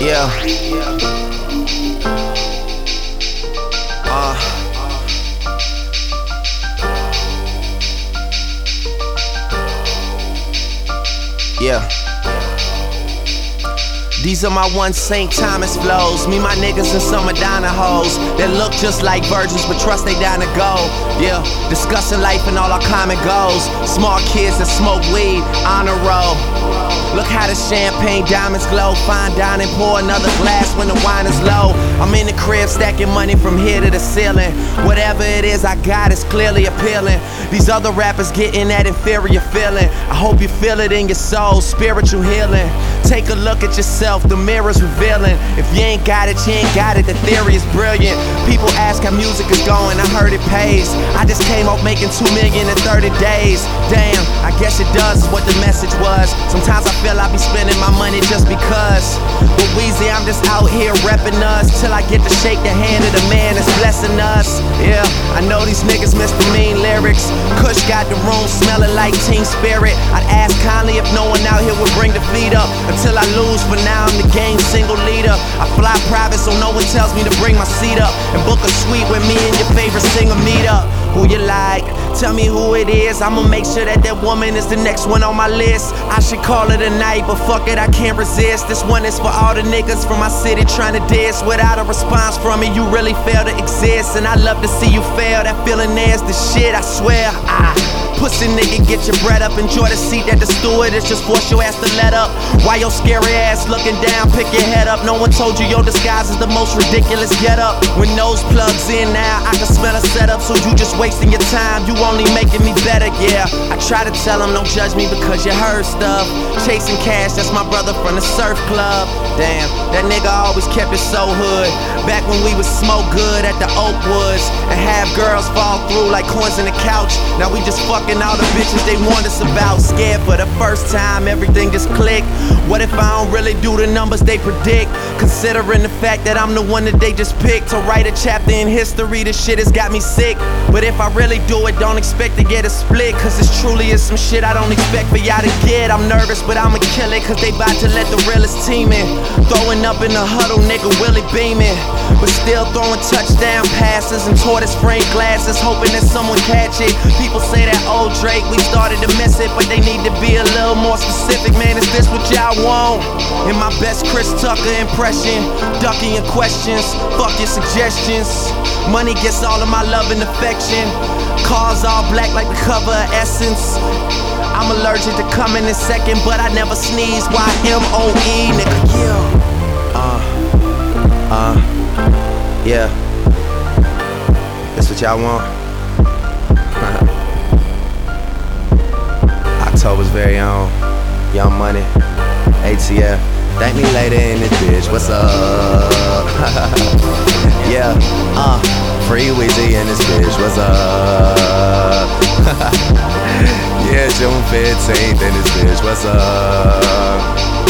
Yeah. Yeah. These are my one St. Thomas flows. Me, my niggas, and some Madonna hoes that look just like virgins but trust they down to go. Yeah, discussing life and all our common goals. Small kids that smoke weed, honor roll. Look how the champagne diamonds glow. Fine dining, pour another glass when the wine is low. I'm in the crib stacking money from here to the ceiling. Whatever it is I got is clearly appealing. These other rappers getting that inferior feeling. I hope you feel it in your soul, spiritual healing. Take a look at yourself, the mirror's revealing. If you ain't got it, you ain't got it. The theory is brilliant. People ask how music is going, I heard it pays. I just came off making $2 million in 30 days. Damn, I guess it does is what the message was. Sometimes I feel I be spending my money just because. But Weezy, I'm just out here repping us till I get to shake the hand of the man that's blessing us. Yeah, I know these niggas miss the mean lyrics. Kush got the room smelling like Team Spirit. I'd ask kindly if no one out here would bring the feet up. Until I lose, for now I'm the game's single leader. I fly private so no one tells me to bring my seat up. And book a suite with me and your favorite singer meet up. Who you like? Tell me who it is. I'ma make sure that that woman is the next one on my list. I should call it a night, but fuck it, I can't resist. This one is for all the niggas from my city trying to diss. Without a response from me, you really fail to exist. And I love to see you fail. That feeling there's the shit, I swear. Pussy nigga, get your bread up. Enjoy the seat that the stewardess just force your ass to let up. Why your scary ass looking down, pick your head up. No one told you your disguise is the most ridiculous get up. When nose plugs in now, I can smell a setup. So you just wasting your time, you only making me better, yeah. I try to tell them don't judge me because you heard stuff. Chasing cash, that's my brother from the surf club. Damn, that nigga always kept it so hood. Back when we would smoke good at the Oakwoods and have girls fall through like coins in the couch. Now we just fucking all the bitches they want us about. Scared for the first time, everything just click. What if I don't really do the numbers they predict? Considering the fact that I'm the one that they just picked to write a chapter in history, this shit has got me sick. But if I really do it, don't expect to get a split. Cause this truly is some shit I don't expect for y'all to get. I'm nervous, but I'ma kill it, cause they bout to let the realest team in. Throwing up in the huddle, nigga, Willie beaming. But still throwing touchdown passes and tortoise frame glasses, hoping that someone catch it. People say that old Drake, we started to miss it, but they need to be a little more specific. Man, is this what y'all want? In my best Chris Tucker impression, ducking your questions, fuck your suggestions. Money gets all of my love and affection. Cars all black like the cover of Essence. I'm allergic to coming in second, but I never sneeze. YMOE, nigga, yeah. Yeah. That's what y'all want? October's very own Young Money, ATF. Thank me later in this bitch, what's up? Yeah, Free Weezy in this bitch, what's up? Yeah, June 15th in this bitch, what's up?